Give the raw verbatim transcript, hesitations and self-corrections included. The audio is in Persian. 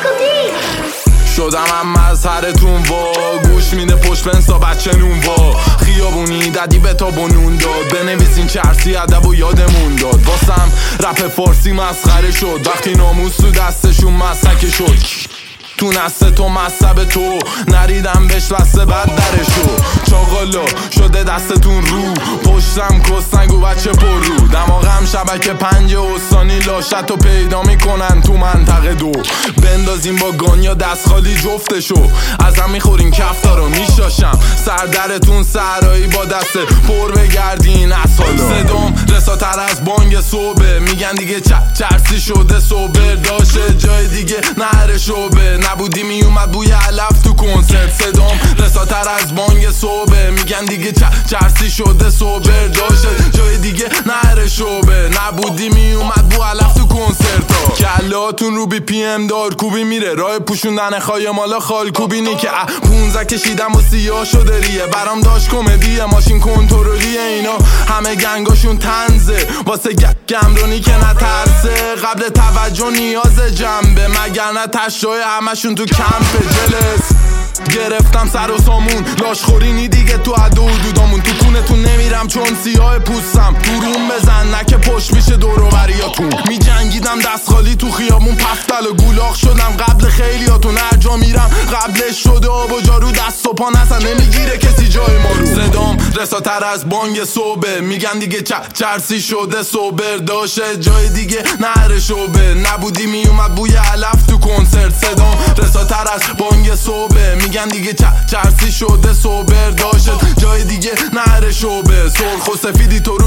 شدم هم مظهرتون وا، گوش میده پشت بنسا بچه نون وا، خیابونی ددی به تا بنون داد، بنویسین چرسی ادب و یادمون داد. واسم رپ فارسی مسخره شد وقتی ناموس تو دستشون مسکه شد. تو نسته تو مصب تو نریدم بهش لسته بد درشو، چاقالا شده دستتون رو پشتم کستنگو بچه پر رو، دماغم شبکه پنج استانی لاشت و پیدا میکنن تو منطقه دو، بندازیم با گان یا دست خالی جفتشو، ازم میخورین کفتا رو میشاشم سردرتون سرایی با دست پر بگردین از حالا. صدام رساتر از بانگ صبح میگن دیگه چرسی شده صبر داشته جای دیگه نهر شعبه، نبودی میومد بوی علف تو کنسرت. صدام رساتر از بانگ صبح میگن دیگه چرسی شده صبر داشته جای دیگه نهر شعبه، نبودی میومد بو علف تو کنسرت ها. کلاتون رو بی پی ام دار کوبی میره راه پوشوندن خای مالا خال کوبینی که پونزه کشیدم و سیاه شده ریه، برام داشت کمدیه ماشین کنترلیه، اینا همه گنگاشون تنزه واسه گمرونی که نترسه، قبل توجه نیاز جنبه مگر نه تشای همشون تو کمپ جلس. گرفتم سر و سامون لاشخورینی دیگه تو عدو حدودامون، تو کونتون نمیرم چون سیاه پوستم، دورون بزن نکه پشت میشه دوروبریاتون، می جنگیدم دست خالی تو خیابون پفتل و گولاخ شدم قبل خیلیاتون، هر جا میرم قبلش شده آب و جارو دست و پا نسن نمیگیره کسی جای ما رو. صدام رساتر از بانگ صبح میگن دیگه چرسی شده صبر داشته جای دیگه نهر شعبه، نبودی میومد بوی علف تو کنسرت. صدام رساتر از بانگ صبح میگن دیگه چرسی شده صبر داشته جای دیگه نهر شعبه، سرخ و سفیدی تو